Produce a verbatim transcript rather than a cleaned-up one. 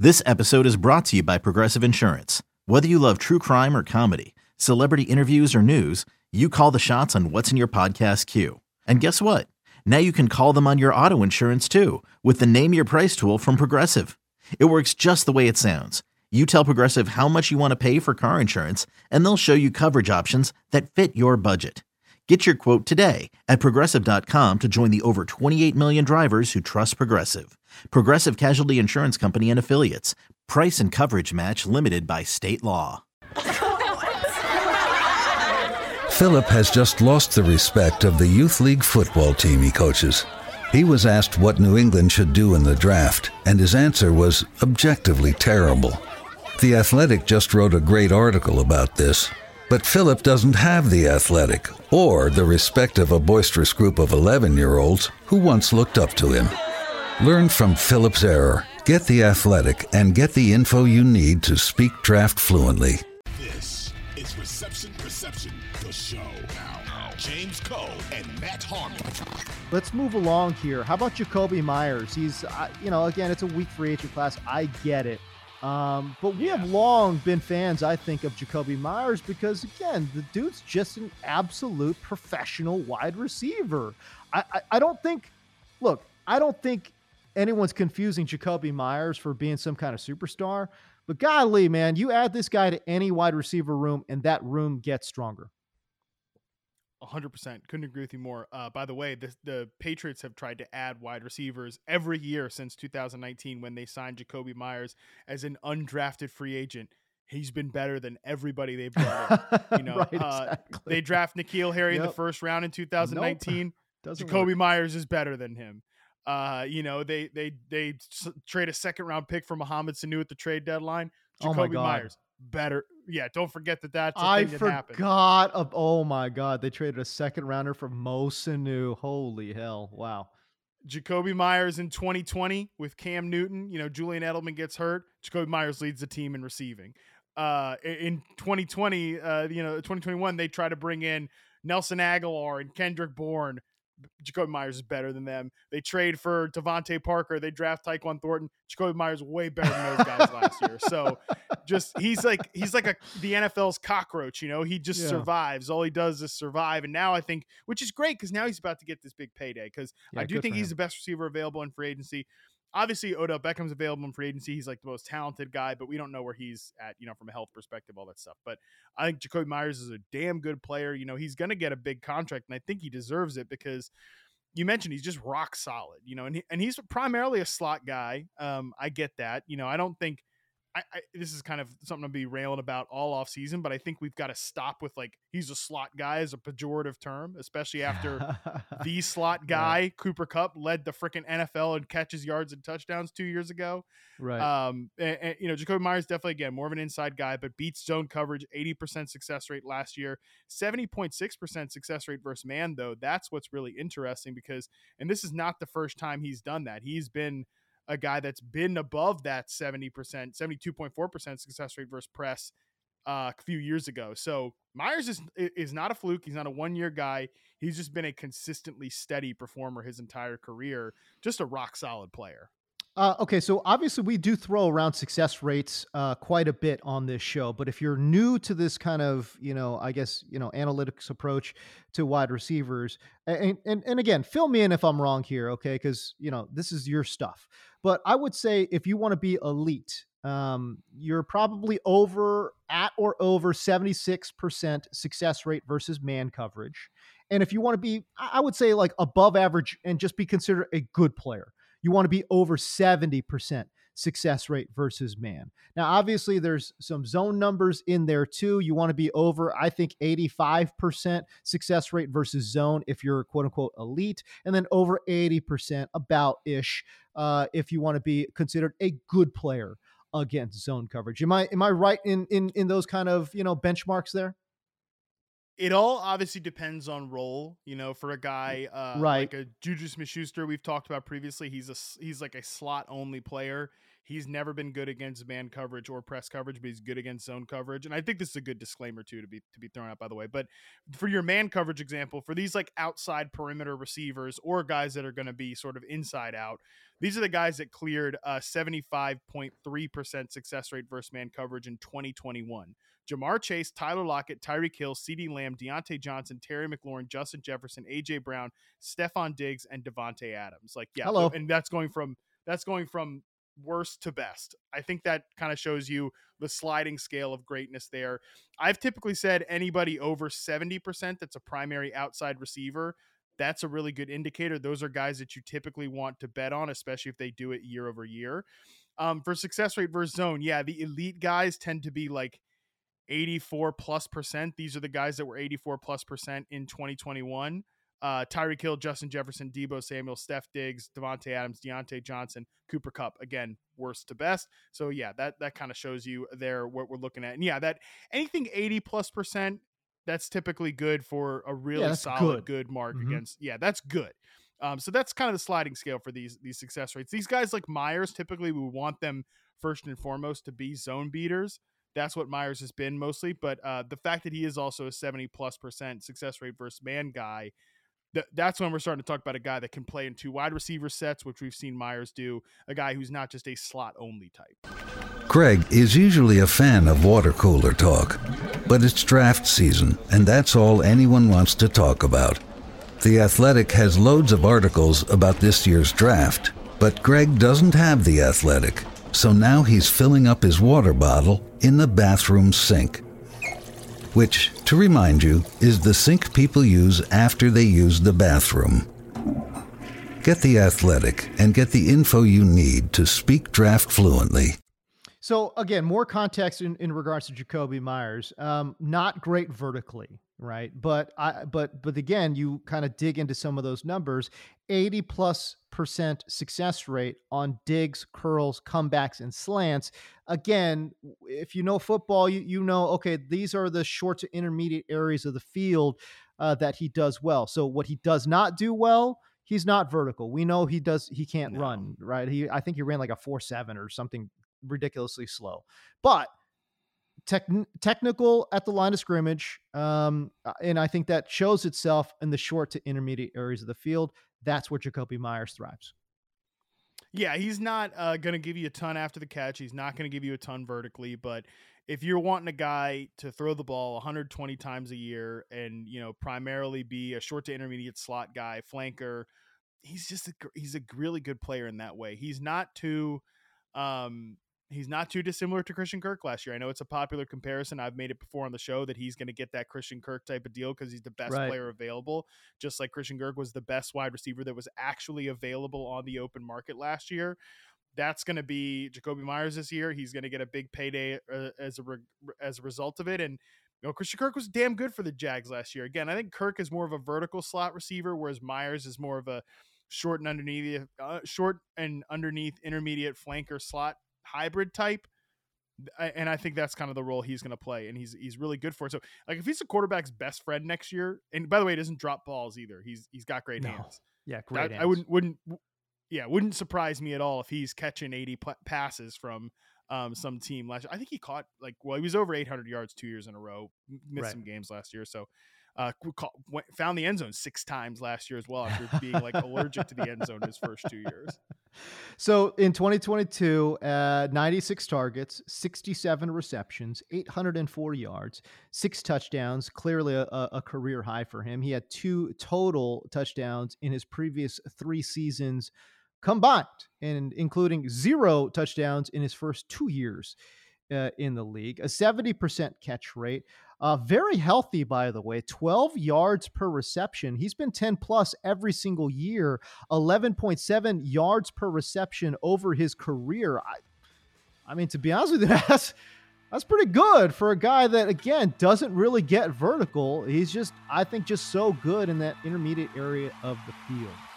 This episode is brought to you by Progressive Insurance. Whether you love true crime or comedy, celebrity interviews or news, you call the shots on what's in your podcast queue. And guess what? Now you can call them on your auto insurance too with the Name Your Price tool from Progressive. It works just the way it sounds. You tell Progressive how much you want to pay for car insurance, and they'll show you coverage options that fit your budget. Get your quote today at progressive dot com to join the over twenty-eight million drivers who trust Progressive. Progressive Casualty Insurance Company and Affiliates. Price and coverage match limited by state law. Philip has just lost the respect of the youth league football team he coaches. He was asked what New England should do in the draft, and his answer was objectively terrible. The Athletic just wrote a great article about this. But Philip doesn't have the Athletic or the respect of a boisterous group of eleven-year-olds who once looked up to him. Learn from Philip's error, get the Athletic, and get the info you need to speak draft fluently. This is Reception Perception, the show. Now, James Koh and Matt Harmon. Let's move along here. How about Jakobi Meyers? He's, uh, you know, again, it's a weak free agent class. I get it. Um, but we yeah. have long been fans, I think, of Jakobi Meyers because, again, the dude's just an absolute professional wide receiver. I, I, I don't think, look, I don't think anyone's confusing Jakobi Meyers for being some kind of superstar. But golly, man, you add this guy to any wide receiver room and that room gets stronger. one hundred percent. Couldn't agree with you more. Uh, by the way, the, the Patriots have tried to add wide receivers every year since two thousand nineteen when they signed Jakobi Meyers as an undrafted free agent. He's been better than everybody they've brought in. You know, right, uh, exactly. They draft N'Keal Harry yep. in the first round in two thousand nineteen. Nope. Jakobi work. Meyers is better than him. Uh, you know, they they they s- trade a second round pick for Mohamed Sanu at the trade deadline. Jakobi oh Meyers better. Yeah, don't forget that that's a I thing that happened. forgot. Of, oh my God, they traded a second rounder for Mo Sanu. Holy hell! Wow. Jakobi Meyers in twenty twenty with Cam Newton. You know, Julian Edelman gets hurt. Jakobi Meyers leads the team in receiving. Uh, in twenty twenty, uh, you know, twenty twenty-one, they try to bring in Nelson Aguilar and Kendrick Bourne. Jakobi Meyers is better than them. They trade for Devontae Parker. They draft Tyquan Thornton. Jakobi Meyers way better than those guys last year. So just he's like he's like a the N F L's cockroach, you know. He just yeah. survives. All he does is survive. And now I think, which is great because now he's about to get this big payday because yeah, I do think he's the best receiver available in free agency. Obviously, Odell Beckham's available in free agency. He's like the most talented guy, but we don't know where he's at, you know, from a health perspective, all that stuff. But I think Jakobi Meyers is a damn good player. You know, he's going to get a big contract, and I think he deserves it because you mentioned he's just rock solid, you know, and, he, and he's primarily a slot guy. Um, I get that. You know, I don't think I, I this is kind of something to be railing about all off season, but I think we've got to stop with like he's a slot guy as a pejorative term, especially after the slot guy right. Cooper Kupp led the freaking N F L in catches, yards, and touchdowns two years ago. Right. Um, and, and you know, Jakobi Meyers definitely again more of an inside guy, but beats zone coverage, eighty percent success rate last year, seventy point six percent success rate versus man though. That's what's really interesting because, and this is not the first time he's done that. He's been a guy that's been above that seventy percent, seventy-two point four percent success rate versus press uh, a few years ago. So Meyers is is not a fluke. He's not a one-year guy. He's just been a consistently steady performer his entire career. Just a rock solid player. Uh, okay, so obviously we do throw around success rates uh, quite a bit on this show, but if you're new to this kind of, you know, I guess, you know, analytics approach to wide receivers, and, and, and again, fill me in if I'm wrong here, okay, because, you know, this is your stuff. But I would say if you want to be elite, um, you're probably over, at or over seventy-six percent success rate versus man coverage. And if you want to be, I would say like above average and just be considered a good player, you want to be over seventy percent success rate versus man. Now, obviously, there's some zone numbers in there too. You want to be over, I think, eighty-five percent success rate versus zone if you're quote unquote elite, and then over eighty percent about ish uh, if you want to be considered a good player against zone coverage. Am I am I right in in in those kind of, you know, benchmarks there? It all obviously depends on role, you know, for a guy uh, right. like a Juju Smith-Schuster we've talked about previously. He's a he's like a slot only player. He's never been good against man coverage or press coverage, but he's good against zone coverage. And I think this is a good disclaimer too to be to be thrown out, by the way. But for your man coverage example, for these like outside perimeter receivers or guys that are going to be sort of inside out, these are the guys that cleared uh, seventy-five point three percent success rate versus man coverage in twenty twenty-one. Jamar Chase, Tyler Lockett, Tyreek Hill, CeeDee Lamb, Deontay Johnson, Terry McLaurin, Justin Jefferson, A J Brown, Stephon Diggs, and Devontae Adams. Like, yeah, Hello. and that's going from that's going from worst to best. I think that kind of shows you the sliding scale of greatness there. I've typically said anybody over seventy percent that's a primary outside receiver, that's a really good indicator. Those are guys that you typically want to bet on, especially if they do it year over year. Um, for success rate versus zone, yeah, the elite guys tend to be like eighty-four plus percent. These are the guys that were eighty-four plus percent in twenty twenty-one. Uh, Tyreek Hill, Justin Jefferson, Deebo Samuel, Steph Diggs, Devontae Adams, Deontay Johnson, Cooper Kupp. Again, worst to best. So yeah, that that kind of shows you there what we're looking at. And yeah, that anything eighty plus percent, that's typically good for a really Yeah, solid, good. good mark Mhm. against. Yeah, that's good. Um, so that's kind of the sliding scale for these these success rates. These guys like Myers, typically we want them first and foremost to be zone beaters. That's what Myers has been mostly. But uh, the fact that he is also a seventy plus percent success rate versus man guy, th- that's when we're starting to talk about a guy that can play in two wide receiver sets, which we've seen Myers do, a guy who's not just a slot only type. Craig is usually a fan of water cooler talk, but it's draft season, and that's all anyone wants to talk about. The Athletic has loads of articles about this year's draft, but Greg doesn't have The Athletic, so now he's filling up his water bottle in the bathroom sink, which, to remind you, is the sink people use after they use the bathroom. Get The Athletic and get the info you need to speak draft fluently. So again, more context in, in regards to Jakobi Meyers. Um, not great vertically, right? But I, but but again, you kind of dig into some of those numbers. eighty plus percent success rate on digs, curls, comebacks, and slants. Again, if you know football, you you know okay, these are the short to intermediate areas of the field uh, that he does well. So what he does not do well, he's not vertical. We know he does. He can't No. run, right? He I think he ran like a four seven or something ridiculously slow, but tech, technical at the line of scrimmage. Um, and I think that shows itself in the short to intermediate areas of the field. That's where Jakobi Meyers thrives. Yeah, he's not uh, going to give you a ton after the catch. He's not going to give you a ton vertically, but if you're wanting a guy to throw the ball one hundred twenty times a year and, you know, primarily be a short to intermediate slot guy, flanker, he's just a, he's a really good player in that way. He's not too um, He's not too dissimilar to Christian Kirk last year. I know it's a popular comparison. I've made it before on the show that he's going to get that Christian Kirk type of deal because he's the best Right. player available, just like Christian Kirk was the best wide receiver that was actually available on the open market last year. That's going to be Jakobi Meyers this year. He's going to get a big payday uh, as a re- as a result of it. And you know, Christian Kirk was damn good for the Jags last year. Again, I think Kirk is more of a vertical slot receiver, whereas Meyers is more of a short and underneath, uh, short and underneath intermediate flanker slot hybrid type. And I think that's kind of the role he's going to play, and he's he's really good for it. So, like, if he's a quarterback's best friend next year, and by the way, he doesn't drop balls either. He's he's got great No. hands. Yeah, great. That, I hands. wouldn't wouldn't yeah wouldn't surprise me at all if he's catching eighty p- passes from um some team last year. I think he caught like well he was over eight hundred yards two years in a row. Missed Right. some games last year, so. Uh, caught, went, found the end zone six times last year as well after being like allergic to the end zone his first two years. So in twenty twenty-two, uh, ninety-six targets, sixty-seven receptions, eight hundred four yards, six touchdowns, clearly a, a career high for him. He had two total touchdowns in his previous three seasons combined, and including zero touchdowns in his first two years uh, in the league. A seventy percent catch rate. Uh, very healthy, by the way, twelve yards per reception. He's been ten plus every single year, eleven point seven yards per reception over his career. I, I mean, to be honest with you, that's, that's pretty good for a guy that, again, doesn't really get vertical. He's just, I think, just so good in that intermediate area of the field.